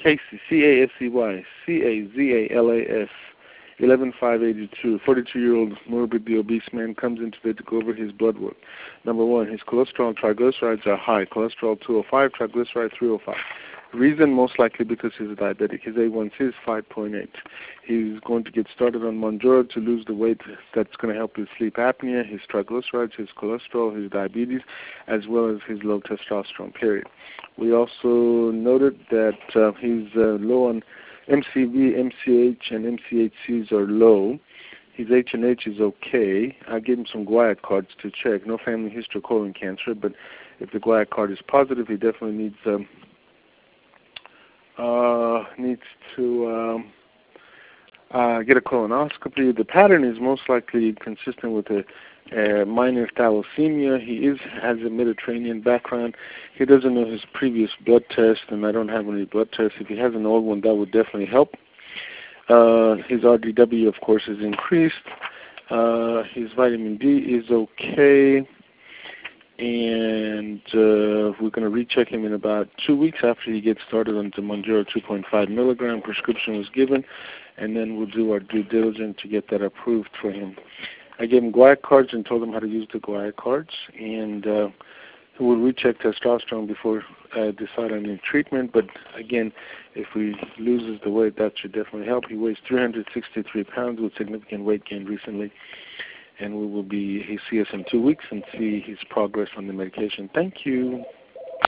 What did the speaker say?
Casey, C-A-S-E-Y, C-A-Z-A-L-A-S, 11582. 42-year-old morbidly obese man comes in today to go over his blood work. Number one, his cholesterol and triglycerides are high. Cholesterol 205, triglyceride 305. Reason most likely because he's a diabetic. His A1C is 5.8. He's going to get started on Mounjaro to lose the weight that's going to help his sleep apnea, his triglycerides, his cholesterol, his diabetes, as well as his low testosterone, period. We also noted that he's low on MCV, MCH, and MCHCs are low. His H&H is okay. I gave him some Guaiac cards to check. No family history of colon cancer, but if the Guaiac card is positive, he definitely needs to get a colonoscopy. The pattern is most likely consistent with a minor thalassemia. He has a Mediterranean background. He doesn't know his previous blood test, and I don't have any blood tests. If he has an old one, that would definitely help. His RDW, of course, is increased. His vitamin D is okay. And we're going to recheck him in about 2 weeks after he gets started on the Mounjaro 2.5 milligram. Prescription was given, and then we'll do our due diligence to get that approved for him. I gave him Guaiac cards and told him how to use the Guaiac cards, and we'll recheck testosterone before decide on any treatment. But again, if he loses the weight, that should definitely help. He weighs 363 pounds with significant weight gain recently. And we will see us in 2 weeks and see his progress on the medication. Thank you.